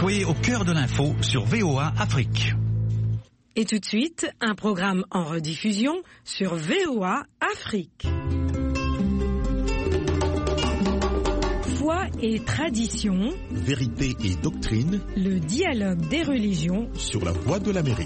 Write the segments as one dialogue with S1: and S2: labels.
S1: Soyez au cœur de l'info sur VOA Afrique.
S2: Et tout de suite, un programme en rediffusion sur VOA Afrique. Foi et tradition,
S3: vérité et doctrine,
S2: le dialogue des religions
S3: sur la Voix de l'Amérique.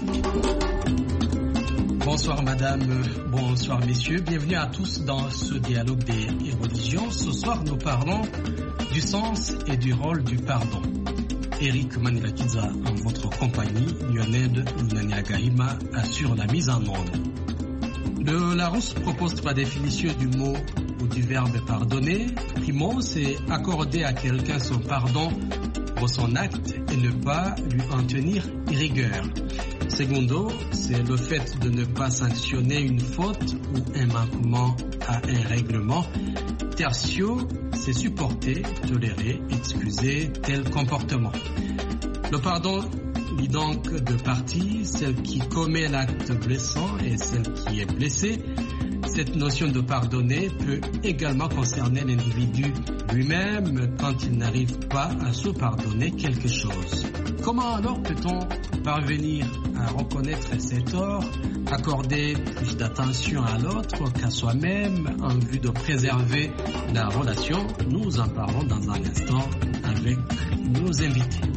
S4: Bonsoir madame, bonsoir messieurs, bienvenue à tous dans ce dialogue des religions. Ce soir nous parlons du sens et du rôle du pardon. Eric Manilakiza en votre compagnie, Lionel Lunaniagahima assure la mise en onde. Le Larousse propose 3 définitions du mot ou du verbe pardonner. Primo, c'est accorder à quelqu'un son pardon pour son acte et ne pas lui en tenir rigueur. Secondo, c'est le fait de ne pas sanctionner une faute ou un manquement à un règlement. Tertio, c'est supporter, tolérer, excuser tel comportement. Le pardon lie donc 2 parties, celle qui commet l'acte blessant et celle qui est blessée. Cette notion de pardonner peut également concerner l'individu lui-même quand il n'arrive pas à se pardonner quelque chose. Comment alors peut-on parvenir à reconnaître ses torts, accorder plus d'attention à l'autre qu'à soi-même en vue de préserver la relation? Nous en parlons dans un instant avec nos invités.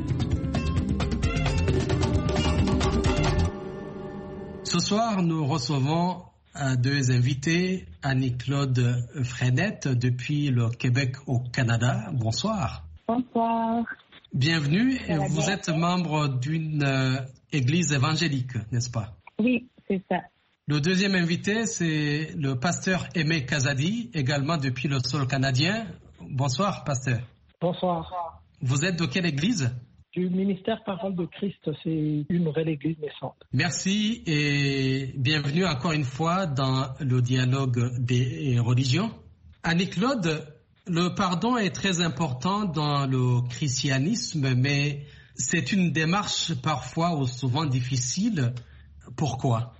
S4: Ce soir, nous recevons 2 invités, Annie-Claude Frenette depuis le Québec au Canada. Bonsoir.
S5: Bonsoir.
S4: Bienvenue. Vous êtes membre d'une église évangélique, n'est-ce pas?
S5: Oui, c'est ça.
S4: Le 2e invité, c'est le pasteur Aimé Kazadi, également depuis le sol canadien. Bonsoir, pasteur.
S6: Bonsoir.
S4: Vous êtes de quelle église?
S6: Du ministère Parole de Christ, c'est une nouvelle église naissante.
S4: Merci et bienvenue encore une fois dans le dialogue des religions. Annie-Claude, le pardon est très important dans le christianisme, mais c'est une démarche parfois ou souvent difficile. Pourquoi?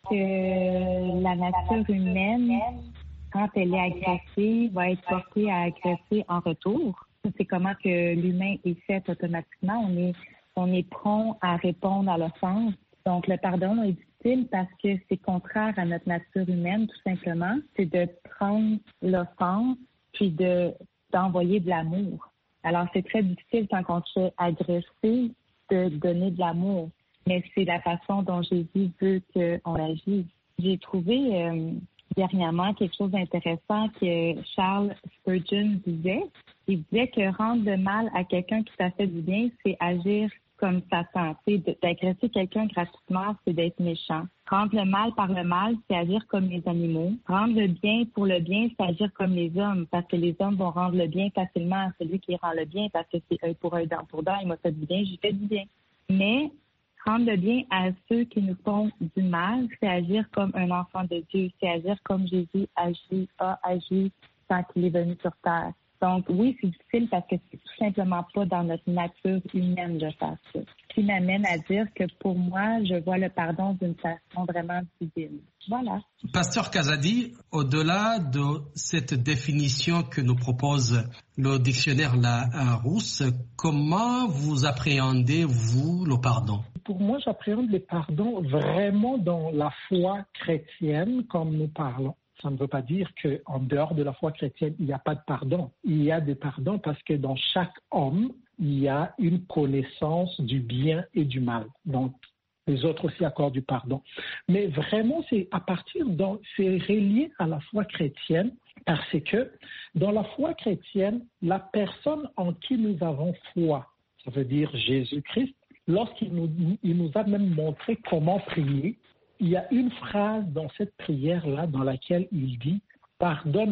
S5: Que la nature humaine, quand elle est agressée, va être portée à agresser en retour. C'est comment que l'humain est fait automatiquement. On est prompt à répondre à l'offense. Donc, le pardon est difficile parce que c'est contraire à notre nature humaine, tout simplement. C'est de prendre l'offense puis d'envoyer de l'amour. Alors, c'est très difficile quand on se fait agresser de donner de l'amour. Mais c'est la façon dont Jésus veut qu'on agisse. J'ai trouvé dernièrement quelque chose d'intéressant que Charles Spurgeon disait. Il disait que rendre le mal à quelqu'un qui t'a fait du bien, c'est agir comme Satan. D'agresser quelqu'un gratuitement, c'est d'être méchant. Rendre le mal par le mal, c'est agir comme les animaux. Rendre le bien pour le bien, c'est agir comme les hommes, parce que les hommes vont rendre le bien facilement à celui qui rend le bien, parce que c'est œil pour œil, dent pour dent. Il m'a fait du bien, j'ai fait du bien. Mais rendre le bien à ceux qui nous font du mal, c'est agir comme un enfant de Dieu. C'est agir comme Jésus a agi quand il est venu sur terre. Donc, oui, c'est difficile parce que c'est tout simplement pas dans notre nature humaine de faire ça. Ce qui m'amène à dire que pour moi, je vois le pardon d'une façon vraiment divine. Voilà.
S4: Pasteur Kazadi, au-delà de cette définition que nous propose le dictionnaire Larousse, comment vous appréhendez, vous, le pardon?
S6: Pour moi, j'appréhende le pardon vraiment dans la foi chrétienne, comme nous parlons. Ça ne veut pas dire qu'en dehors de la foi chrétienne, il n'y a pas de pardon. Il y a des pardons parce que dans chaque homme, il y a une connaissance du bien et du mal. Donc, les autres aussi accordent du pardon. Mais vraiment, c'est relié à la foi chrétienne parce que dans la foi chrétienne, la personne en qui nous avons foi, ça veut dire Jésus-Christ, lorsqu'il nous a même montré comment prier, il y a une phrase dans cette prière-là dans laquelle il dit « Pardonne-nous ».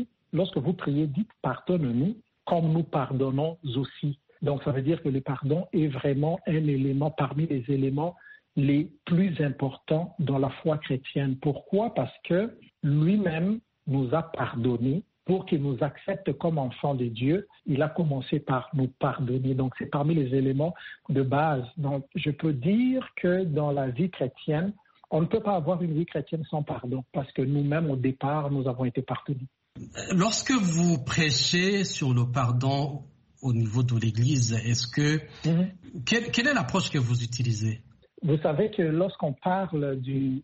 S6: Lorsque vous priez, dites « Pardonne-nous comme nous pardonnons aussi ». Donc, ça veut dire que le pardon est vraiment un élément parmi les éléments les plus importants dans la foi chrétienne. Pourquoi? Parce que lui-même nous a pardonné. Pour qu'il nous accepte comme enfants de Dieu, il a commencé par nous pardonner. Donc, c'est parmi les éléments de base. Donc, je peux dire que dans la vie chrétienne, on ne peut pas avoir une vie chrétienne sans pardon, parce que nous-mêmes, au départ, nous avons été pardonnés.
S4: Lorsque vous prêchez sur le pardon au niveau de l'Église. Est-ce que quelle est l'approche que vous utilisez?
S6: Vous savez que lorsqu'on parle du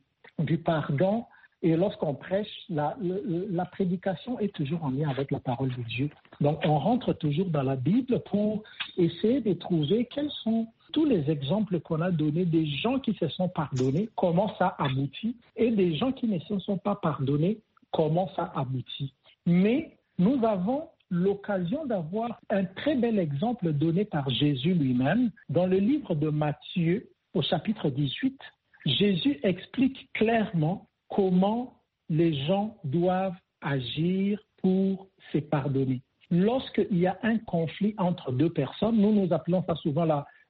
S6: pardon et lorsqu'on prêche, la prédication est toujours en lien avec la parole de Dieu. Donc, on rentre toujours dans la Bible pour essayer de trouver quels sont tous les exemples qu'on a donnés des gens qui se sont pardonnés, comment ça aboutit, et des gens qui ne se sont pas pardonnés, comment ça aboutit. Mais nous avons l'occasion d'avoir un très bel exemple donné par Jésus lui-même. Dans le livre de Matthieu, au chapitre 18, Jésus explique clairement comment les gens doivent agir pour se pardonner. Lorsqu'il y a un conflit entre deux personnes, nous appelons ça souvent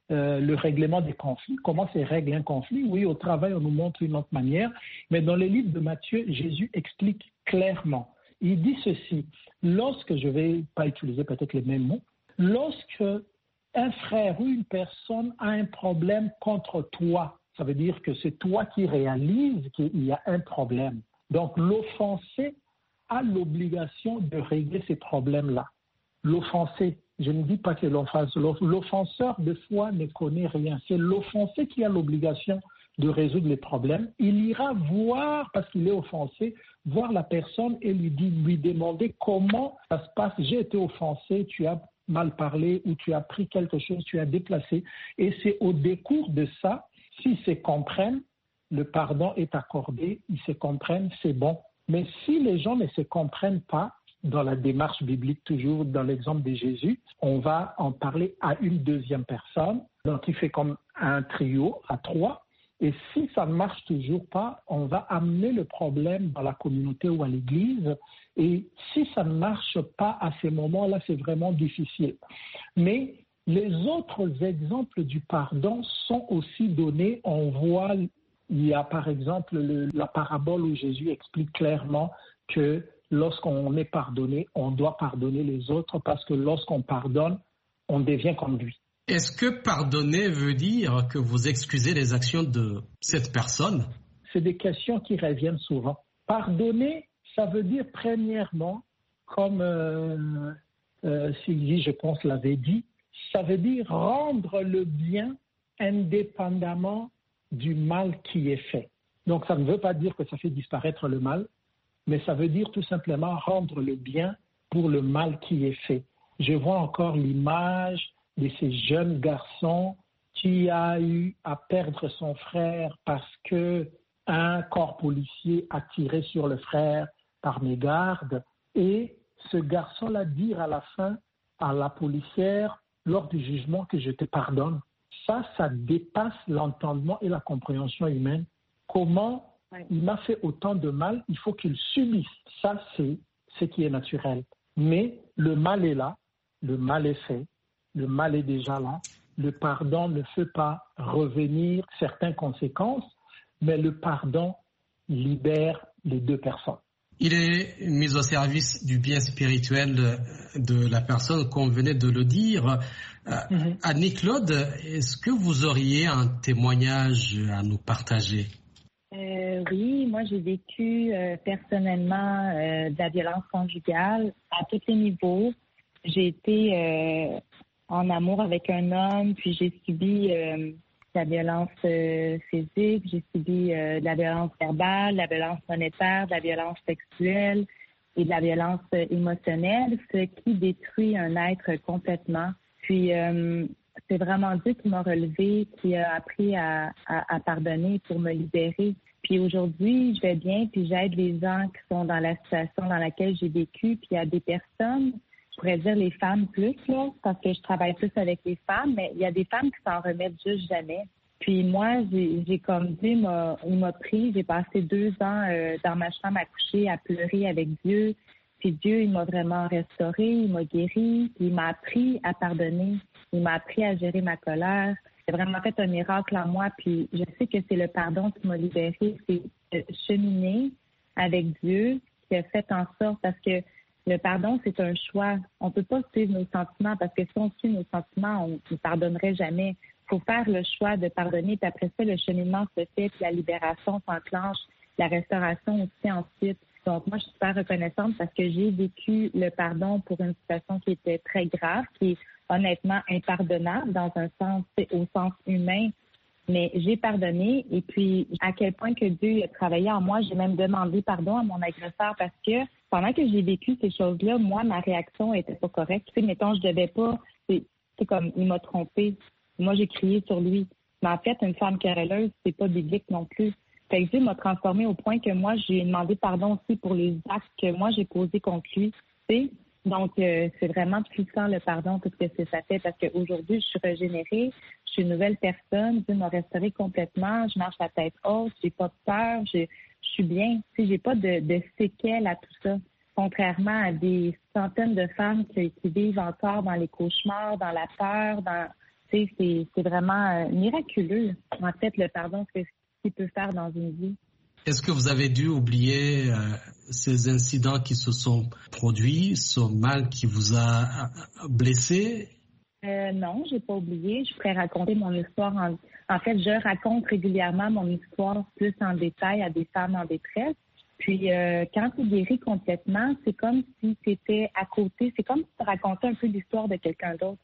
S6: le règlement des conflits. Comment se règle un conflit? Oui, au travail, on nous montre une autre manière. Mais dans le livre de Matthieu, Jésus explique clairement. Il dit ceci, lorsque, je ne vais pas utiliser peut-être les mêmes mots, lorsque un frère ou une personne a un problème contre toi, ça veut dire que c'est toi qui réalises qu'il y a un problème. Donc, l'offensé a l'obligation de régler ces problèmes-là. L'offensé, je ne dis pas que l'offenseur, de fois, ne connaît rien. C'est l'offensé qui a l'obligation de résoudre les problèmes. Il ira voir, parce qu'il est offensé, voir la personne et lui demander comment ça se passe. J'ai été offensé, tu as mal parlé ou tu as pris quelque chose, tu as déplacé. Et c'est au décours de ça, s'ils se comprennent, le pardon est accordé, ils se comprennent, c'est bon. Mais si les gens ne se comprennent pas, dans la démarche biblique, toujours dans l'exemple de Jésus, on va en parler à une deuxième personne, donc il fait comme un trio à 3. Et si ça ne marche toujours pas, on va amener le problème dans la communauté ou à l'église. Et si ça ne marche pas à ces moments-là, c'est vraiment difficile. Mais les autres exemples du pardon sont aussi donnés. On voit, il y a par exemple la parabole où Jésus explique clairement que lorsqu'on est pardonné, on doit pardonner les autres parce que lorsqu'on pardonne, on devient comme lui.
S4: Est-ce que pardonner veut dire que vous excusez les actions de cette personne?
S6: C'est des questions qui reviennent souvent. Pardonner, ça veut dire premièrement, comme Sylvie, je pense, l'avait dit, ça veut dire rendre le bien indépendamment du mal qui est fait. Donc ça ne veut pas dire que ça fait disparaître le mal, mais ça veut dire tout simplement rendre le bien pour le mal qui est fait. Je vois encore l'image de ces jeunes garçons qui a eu à perdre son frère parce qu'un corps policier a tiré sur le frère par mégarde. Et ce garçon-là dit à la fin à la policière, lors du jugement, que je te pardonne. Ça dépasse l'entendement et la compréhension humaine. Comment il m'a fait autant de mal, il faut qu'il subisse. Ça, c'est ce qui est naturel. Mais le mal est là, le mal est fait, le mal est déjà là. Le pardon ne fait pas revenir certaines conséquences, mais le pardon libère les deux personnes.
S4: Il est mis au service du bien spirituel de la personne, comme venait de le dire. Annie-Claude, est-ce que vous auriez un témoignage à nous partager?
S5: Oui, moi j'ai vécu personnellement de la violence conjugale à tous les niveaux. J'ai été en amour avec un homme, puis j'ai subi de la violence physique, j'ai subi de la violence verbale, de la violence monétaire, de la violence sexuelle et de la violence émotionnelle, ce qui détruit un être complètement. Puis c'est vraiment Dieu qui m'a relevé, qui a appris à pardonner pour me libérer. Puis aujourd'hui, je vais bien, puis j'aide les gens qui sont dans la situation dans laquelle j'ai vécu. Puis il y a des personnes, je pourrais dire les femmes plus, là, parce que je travaille plus avec les femmes, mais il y a des femmes qui s'en remettent juste jamais. Puis moi, j'ai comme Dieu il m'a pris, j'ai passé 2 ans dans ma chambre à coucher, à pleurer avec Dieu. Puis Dieu, il m'a vraiment restauré, il m'a guéri, puis il m'a appris à pardonner, il m'a appris à gérer ma colère. C'est vraiment fait un miracle en moi, puis je sais que c'est le pardon qui m'a libérée. C'est cheminer avec Dieu qui a fait en sorte, parce que le pardon, c'est un choix. On ne peut pas suivre nos sentiments, parce que si on suit nos sentiments, on ne pardonnerait jamais. Il faut faire le choix de pardonner, puis après ça, le cheminement se fait, puis la libération s'enclenche, la restauration aussi ensuite. Donc, moi, je suis super reconnaissante parce que j'ai vécu le pardon pour une situation qui était très grave, qui est honnêtement impardonnable dans un sens, au sens humain. Mais j'ai pardonné et puis à quel point que Dieu a travaillé en moi, j'ai même demandé pardon à mon agresseur parce que pendant que j'ai vécu ces choses-là, moi, ma réaction était pas correcte. Tu sais, mettons, je devais pas, c'est comme, il m'a trompé. Moi, j'ai crié sur lui. Mais en fait, une femme querelleuse, c'est pas biblique non plus. Fait que Dieu m'a transformée au point que moi, j'ai demandé pardon aussi pour les actes que moi, j'ai posés contre lui. Tu sais? Donc, c'est vraiment puissant le pardon, tout ce que ça fait, parce qu'aujourd'hui, je suis régénérée, je suis une nouvelle personne, Dieu m'a restaurée complètement, je marche la tête haute, j'ai pas peur, je suis bien, tu sais, j'ai pas de séquelles à tout ça, contrairement à des centaines de femmes qui vivent encore dans les cauchemars, dans la peur, tu sais, c'est vraiment miraculeux, en fait, le pardon, ce qu'il peut faire dans une vie.
S4: Est-ce que vous avez dû oublier ces incidents qui se sont produits, ce mal qui vous a blessé?
S5: Non, j'ai pas oublié. Je pourrais raconter mon histoire. En fait, je raconte régulièrement mon histoire plus en détail à des femmes en détresse. Puis, quand tu guéris complètement, c'est comme si tu étais à côté. C'est comme si tu racontais un peu l'histoire de quelqu'un d'autre.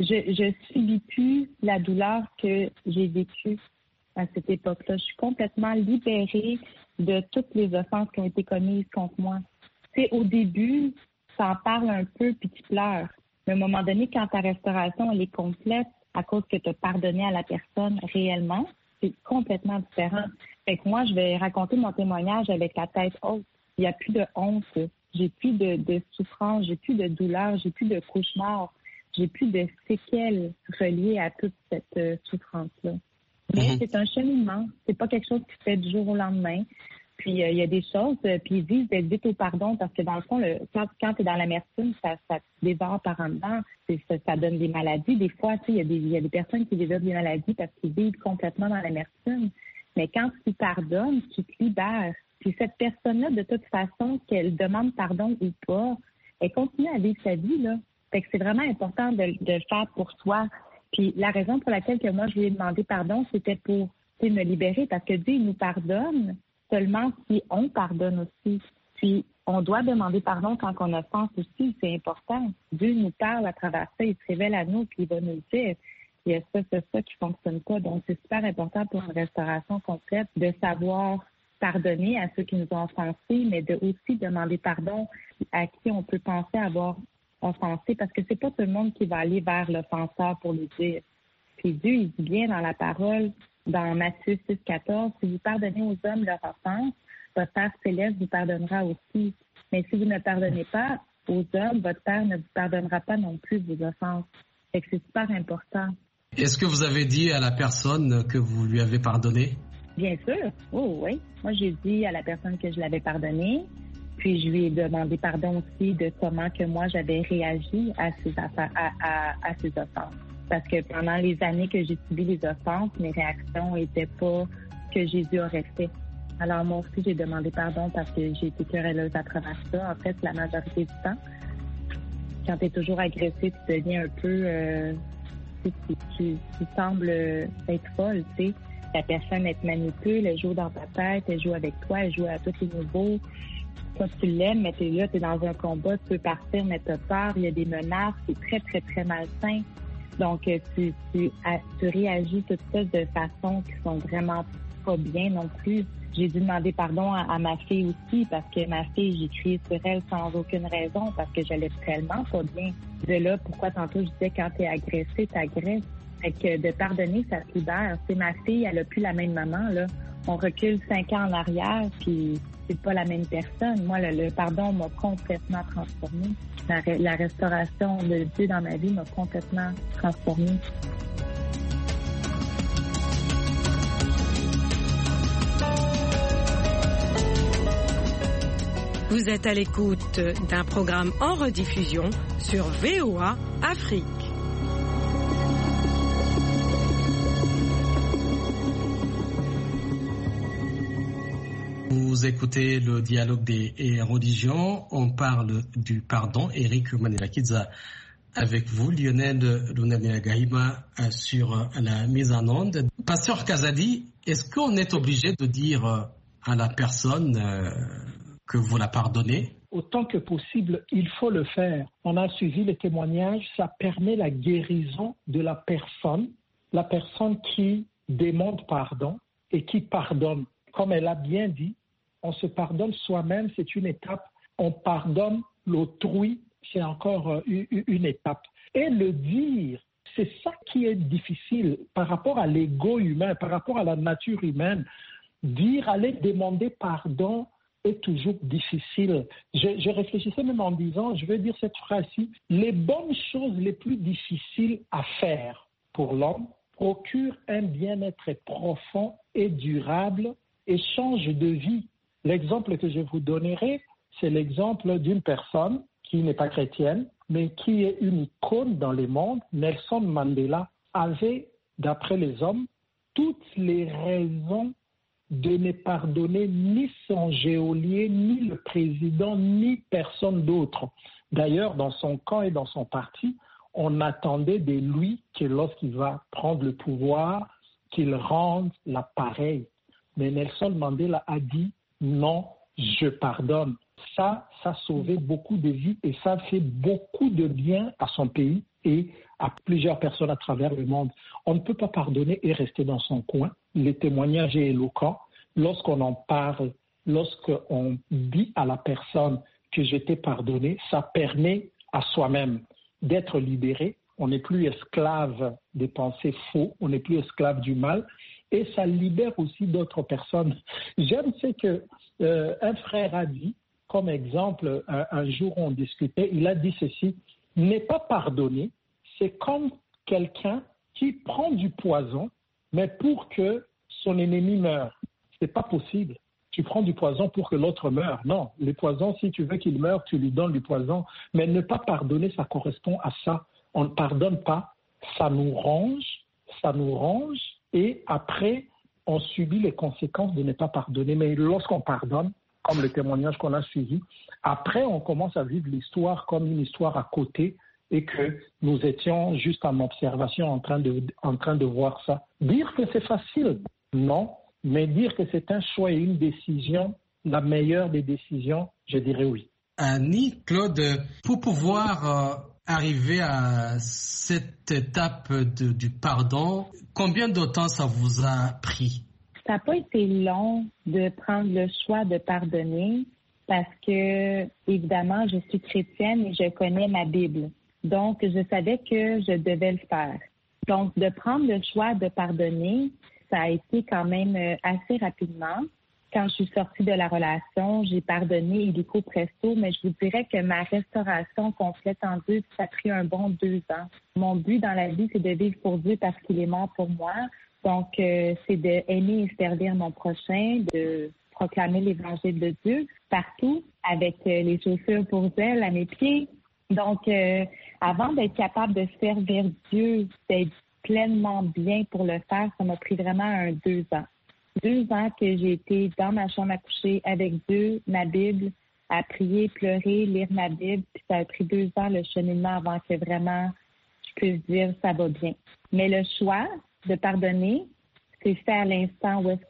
S5: Je subis plus la douleur que j'ai vécue à cette époque-là. Je suis complètement libérée de toutes les offenses qui ont été commises contre moi. Tu sais, au début, ça en parle un peu puis tu pleures. Mais à un moment donné, quand ta restauration elle est complète à cause que tu as pardonné à la personne réellement, c'est complètement différent. Fait que moi, je vais raconter mon témoignage avec la tête haute. Il n'y a plus de honte. J'ai plus de souffrance, j'ai plus de douleur, j'ai plus de cauchemar, j'ai plus de séquelles reliées à toute cette souffrance-là. Mais c'est un cheminement. C'est pas quelque chose qui se fait du jour au lendemain. Puis il y a des choses, puis ils disent d'être vite au pardon parce que dans le fond, quand tu es dans l'amertume, ça te dévore par en dedans. Ça donne des maladies. Des fois, tu sais, il y a des personnes qui développent des maladies parce qu'ils vivent complètement dans l'amertume. Mais quand tu pardonnes, tu te libères. Puis cette personne-là, de toute façon, qu'elle demande pardon ou pas, elle continue à vivre sa vie, là. Fait que c'est vraiment important de le faire pour soi. Puis la raison pour laquelle que moi, je lui ai demandé pardon, c'était pour me libérer parce que Dieu, il nous pardonne seulement si on pardonne aussi. Puis on doit demander pardon quand on offense aussi, c'est important. Dieu nous parle à travers ça, il se révèle à nous, puis il va nous dire il y a ça qui fonctionne pas. Donc c'est super important pour une restauration complète de savoir pardonner à ceux qui nous ont offensés, mais de aussi demander pardon à qui on peut penser avoir offensé, parce que c'est pas tout le monde qui va aller vers l'offenseur pour lui dire. Puis Dieu, il dit bien dans la parole, dans Matthieu 6,14, si vous pardonnez aux hommes leur offense, votre Père céleste vous pardonnera aussi. Mais si vous ne pardonnez pas aux hommes, votre Père ne vous pardonnera pas non plus vos offenses. Fait que c'est super important.
S4: Est-ce que vous avez dit à la personne que vous lui avez pardonné?
S5: Bien sûr. Oh oui. Moi, j'ai dit à la personne que je l'avais pardonné. Puis je lui ai demandé pardon aussi de comment que moi j'avais réagi à ces offenses. Parce que pendant les années que j'ai subi les offenses, mes réactions n'étaient pas ce que Jésus aurait fait. Alors moi aussi, j'ai demandé pardon parce que j'ai été querelleuse à travers ça. En fait, la majorité du temps, quand tu es toujours agressé, tu deviens un peu... tu sembles être folle, tu sais. La personne, elle te manipule, elle joue dans ta tête, elle joue avec toi, elle joue à tous les niveaux. Toi, tu l'aimes, mais t'es là, t'es dans un combat, tu peux partir, mais t'as peur, il y a des menaces, c'est très, très, très malsain. Donc, tu réagis toutes ça de façon qui sont vraiment pas bien non plus. J'ai dû demander pardon à ma fille aussi, parce que ma fille, j'ai crié sur elle sans aucune raison, parce que j'allais tellement pas bien. De là, pourquoi tantôt je disais quand t'es agressé, t'agresses. Fait que de pardonner, ça te libère. C'est ma fille, elle a plus la même maman, là. On recule 5 ans en arrière, puis c'est pas la même personne. Moi, le pardon m'a complètement transformée. La restauration de Dieu dans ma vie m'a complètement transformée.
S2: Vous êtes à l'écoute d'un programme en rediffusion sur VOA Afrique.
S4: Vous écoutez le dialogue des religions. On parle du pardon. Eric Manilakiza avec vous, Lionel Lunaniagahima sur la mise en onde. Pasteur Kazadi, est-ce qu'on est obligé de dire à la personne que vous la pardonnez?
S6: autant que possible, il faut le faire. On a suivi les témoignages, ça permet la guérison de la personne qui demande pardon et qui pardonne. Comme elle a bien dit, on se pardonne soi-même, c'est une étape. On pardonne l'autrui, c'est encore une étape. Et le dire, c'est ça qui est difficile par rapport à l'ego humain, par rapport à la nature humaine. Dire, aller demander pardon est toujours difficile. Je réfléchissais même en disant, je vais dire cette phrase-ci, les bonnes choses les plus difficiles à faire pour l'homme procurent un bien-être profond et durable et changent de vie. L'exemple que je vous donnerai, c'est l'exemple d'une personne qui n'est pas chrétienne, mais qui est une icône dans le monde. Nelson Mandela avait, d'après les hommes, toutes les raisons de ne pardonner ni son geôlier, ni le président, ni personne d'autre. D'ailleurs, dans son camp et dans son parti, on attendait de lui que lorsqu'il va prendre le pouvoir, qu'il rende l'appareil. Mais Nelson Mandela a dit « non, je pardonne ». Ça a sauvé beaucoup de vies et ça fait beaucoup de bien à son pays et à plusieurs personnes à travers le monde. On ne peut pas pardonner et rester dans son coin. Le témoignage est éloquent. Lorsqu'on en parle, lorsqu'on dit à la personne que je t'ai pardonné, ça permet à soi-même d'être libéré. On n'est plus esclave des pensées faux, on n'est plus esclave du mal et ça libère aussi d'autres personnes. J'aime ce que un frère a dit, comme exemple, un jour on discutait, il a dit ceci, ne pas pardonner, c'est comme quelqu'un qui prend du poison, mais pour que son ennemi meure. C'est pas possible. Tu prends du poison pour que l'autre meure. Non, le poison, si tu veux qu'il meure, tu lui donnes du poison. Mais ne pas pardonner, ça correspond à ça. On ne pardonne pas, ça nous ronge, et après, on subit les conséquences de ne pas pardonner. Mais lorsqu'on pardonne, comme le témoignage qu'on a suivi, après, on commence à vivre l'histoire comme une histoire à côté et que nous étions juste en observation en train de voir ça. Dire que c'est facile, non. Mais dire que c'est un choix et une décision, la meilleure des décisions, je dirais oui.
S4: Annie, Claude, pour pouvoir arriver à cette étape du pardon, combien de temps ça vous a pris?
S5: Ça n'a pas été long de prendre le choix de pardonner parce que, évidemment, je suis chrétienne et je connais ma Bible. Donc, je savais que je devais le faire. Donc, de prendre le choix de pardonner, ça a été quand même assez rapidement. Quand je suis sortie de la relation, j'ai pardonné illico presto, mais je vous dirais que ma restauration complète en Dieu, ça a pris un bon 2 ans. Mon but dans la vie, c'est de vivre pour Dieu parce qu'il est mort pour moi. Donc, c'est d'aimer et servir mon prochain, de proclamer l'évangile de Dieu partout avec les chaussures pour zèle à mes pieds. Donc, avant d'être capable de servir Dieu, d'être pleinement bien pour le faire, ça m'a pris vraiment 2 ans. 2 ans que j'ai été dans ma chambre à coucher avec Dieu, ma Bible, à prier, pleurer, lire ma Bible. Puis ça a pris 2 ans le cheminement avant que vraiment je puisse dire ça va bien. Mais le choix de pardonner, c'est fait à l'instant où est-ce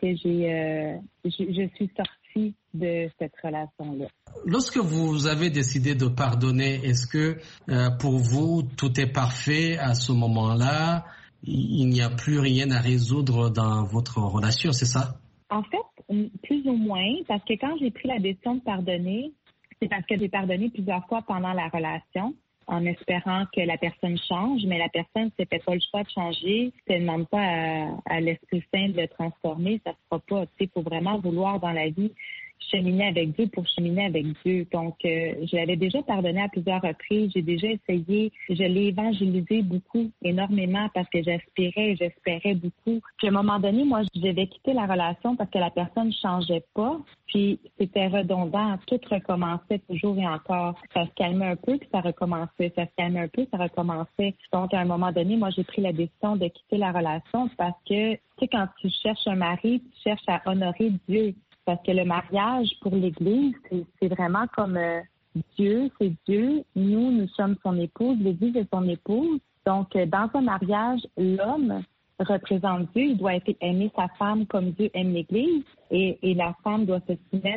S5: que je suis sortie de cette relation-là.
S4: Lorsque vous avez décidé de pardonner, est-ce que pour vous tout est parfait à ce moment-là? Il n'y a plus rien à résoudre dans votre relation, c'est ça?
S5: En fait, plus ou moins, parce que quand j'ai pris la décision de pardonner, c'est parce que j'ai pardonné plusieurs fois pendant la relation, en espérant que la personne change, mais la personne ne fait pas le choix de changer, ne demande pas à l'Esprit Saint de le transformer, ça ne se fera pas. Il faut vraiment vouloir dans la vie cheminer avec Dieu pour cheminer avec Dieu. Donc, je l'avais déjà pardonné à plusieurs reprises. J'ai déjà essayé. Je l'ai évangélisé beaucoup, énormément, parce que j'espérais beaucoup. Puis, à un moment donné, moi, je devais quitter la relation parce que la personne ne changeait pas. Puis, c'était redondant. Tout recommençait toujours et encore. Ça se calmait un peu, puis ça recommençait. Ça se calmait un peu, ça recommençait. Donc, à un moment donné, moi, j'ai pris la décision de quitter la relation parce que, tu sais, quand tu cherches un mari, tu cherches à honorer Dieu. Parce que le mariage pour l'Église, c'est vraiment comme Dieu, c'est Dieu. Nous sommes son épouse, l'Église est son épouse. Donc, dans un mariage, l'homme représente Dieu. Il doit aimer sa femme comme Dieu aime l'Église. Et la femme doit se soumettre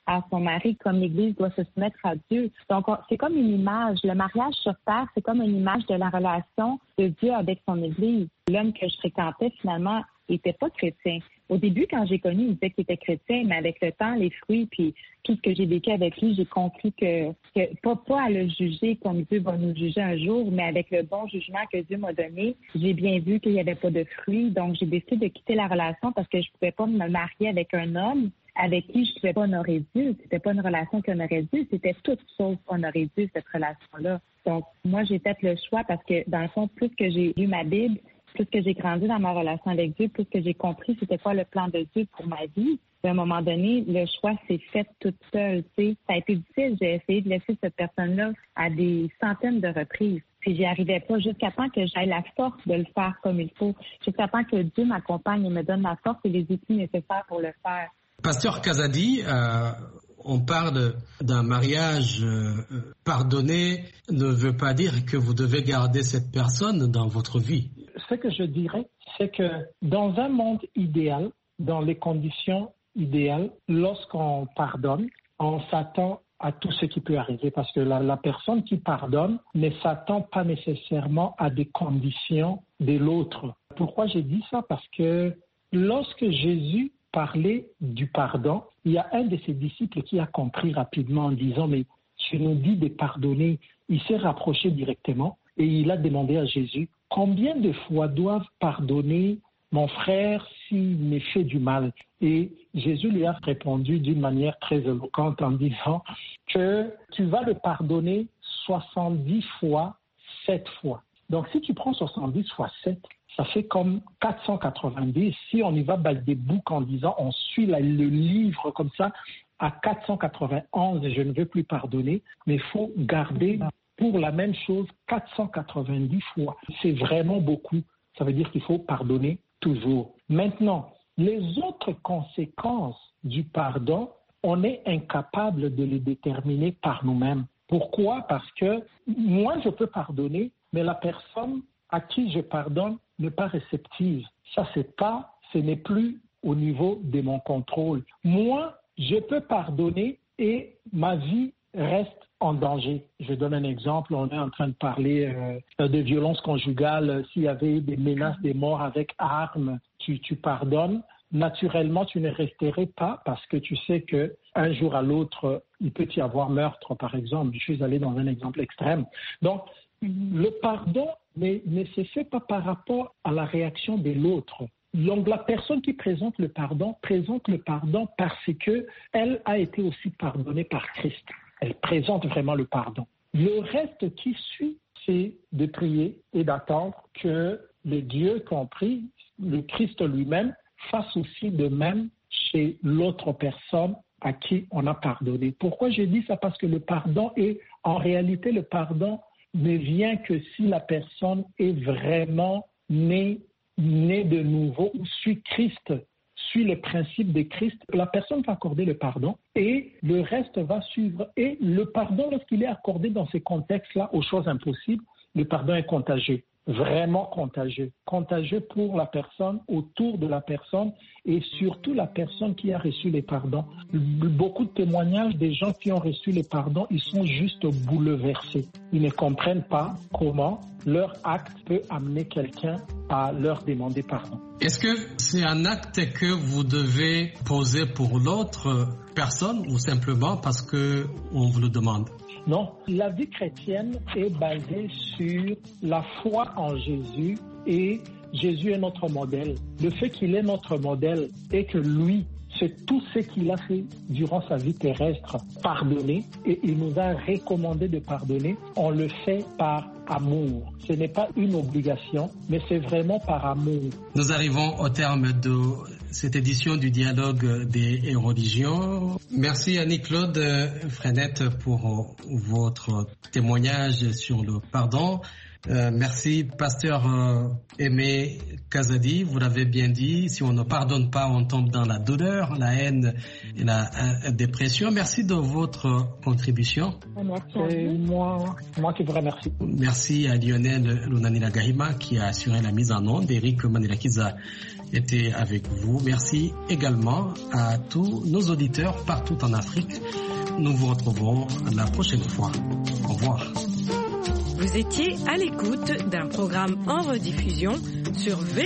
S5: à son mari, comme l'Église doit se soumettre à Dieu. Donc, c'est comme une image. Le mariage sur terre, c'est comme une image de la relation de Dieu avec son Église. L'homme que je fréquentais, finalement, n'était pas chrétien. Au début, quand j'ai connu, il disait qu'il était chrétien, mais avec le temps, les fruits, puis tout ce que j'ai vécu avec lui, j'ai compris que pas à le juger comme Dieu va nous juger un jour, mais avec le bon jugement que Dieu m'a donné, j'ai bien vu qu'il n'y avait pas de fruits. Donc, j'ai décidé de quitter la relation parce que je ne pouvais pas me marier avec un homme avec qui je ne pouvais pas honorer Dieu. C'était pas une relation qui honorait Dieu, c'était toute chose honorer Dieu, cette relation-là. Donc, moi, j'ai fait le choix parce que, dans le fond, plus que j'ai lu ma Bible, plus que j'ai grandi dans ma relation avec Dieu, plus que j'ai compris c'était quoi le plan de Dieu pour ma vie. À un moment donné, le choix s'est fait toute seule. Ça a été difficile. J'ai essayé de laisser cette personne-là à des centaines de reprises. Puis j'y arrivais pas jusqu'à temps que j'aie la force de le faire comme il faut. Jusqu'à temps que Dieu m'accompagne et me donne la force et les outils nécessaires pour le faire.
S4: Pasteur Kazadi, on parle d'un mariage pardonné ne veut pas dire que vous devez garder cette personne dans votre vie.
S6: Ce que je dirais, c'est que dans un monde idéal, dans les conditions idéales, lorsqu'on pardonne, on s'attend à tout ce qui peut arriver parce que la personne qui pardonne ne s'attend pas nécessairement à des conditions de l'autre. Pourquoi j'ai dit ça? Parce que lorsque Jésus parlait du pardon, il y a un de ses disciples qui a compris rapidement en disant « Mais tu nous dis de pardonner ». Il s'est rapproché directement et il a demandé à Jésus « Combien de fois doivent pardonner mon frère s'il m'ait fait du mal ?» Et Jésus lui a répondu d'une manière très éloquente en disant que tu vas le pardonner 70 fois, 7 fois. Donc si tu prends 70 fois 7, ça fait comme 490. Si on y va des boucs en disant on suit le livre comme ça, à 491, je ne veux plus pardonner, mais il faut garder pour la même chose 490 fois. C'est vraiment beaucoup. Ça veut dire qu'il faut pardonner toujours. Maintenant, les autres conséquences du pardon, on est incapable de les déterminer par nous-mêmes. Pourquoi? Parce que moi, je peux pardonner, mais la personne à qui je pardonne n'est pas réceptive. Ce n'est plus au niveau de mon contrôle. Moi, je peux pardonner et ma vie reste en danger. Je donne un exemple. On est en train de parler de violence conjugale. S'il y avait des menaces de mort avec armes, tu pardonnes. Naturellement, tu ne resterais pas parce que tu sais qu'un jour à l'autre, il peut y avoir meurtre, par exemple. Je suis allé dans un exemple extrême. Donc, le pardon ne se fait pas par rapport à la réaction de l'autre. Donc, la personne qui présente le pardon parce qu'elle a été aussi pardonnée par Christ. Elle présente vraiment le pardon. Le reste qui suit, c'est de prier et d'attendre que le Dieu compris, le Christ lui-même, fasse aussi de même chez l'autre personne à qui on a pardonné. Pourquoi j'ai dit ça? Parce que le pardon en réalité, le pardon ne vient que si la personne est vraiment née de nouveau ou suit Christ, suit les principes de Christ. La personne va accorder le pardon et le reste va suivre. Et le pardon, lorsqu'il est accordé dans ces contextes-là aux choses impossibles, le pardon est contagieux. Vraiment contagieux. Contagieux pour la personne, autour de la personne et surtout la personne qui a reçu les pardons. Beaucoup de témoignages des gens qui ont reçu les pardons, ils sont juste bouleversés. Ils ne comprennent pas comment leur acte peut amener quelqu'un à leur demander pardon.
S4: Est-ce que c'est un acte que vous devez poser pour l'autre personne ou simplement parce qu'on vous le demande?
S6: Non, la vie chrétienne est basée sur la foi en Jésus et Jésus est notre modèle. Le fait qu'il est notre modèle et que lui, c'est tout ce qu'il a fait durant sa vie terrestre, pardonner, et il nous a recommandé de pardonner, on le fait par amour. Ce n'est pas une obligation, mais c'est vraiment par amour.
S4: Nous arrivons au terme de cette édition du Dialogue des religions. Merci Annie-Claude Frenette pour votre témoignage sur le pardon. Merci Pasteur Aimé Kazadi, vous l'avez bien dit, si on ne pardonne pas, on tombe dans la douleur, la haine et la dépression. Merci de votre contribution.
S6: C'est moi qui vous remercie.
S4: Merci à Lionel Lunanila Gahima qui a assuré la mise en onde. Eric Manilakiza était avec vous. Merci également à tous nos auditeurs partout en Afrique. Nous vous retrouvons la prochaine fois. Au revoir.
S2: Vous étiez à l'écoute d'un programme en rediffusion sur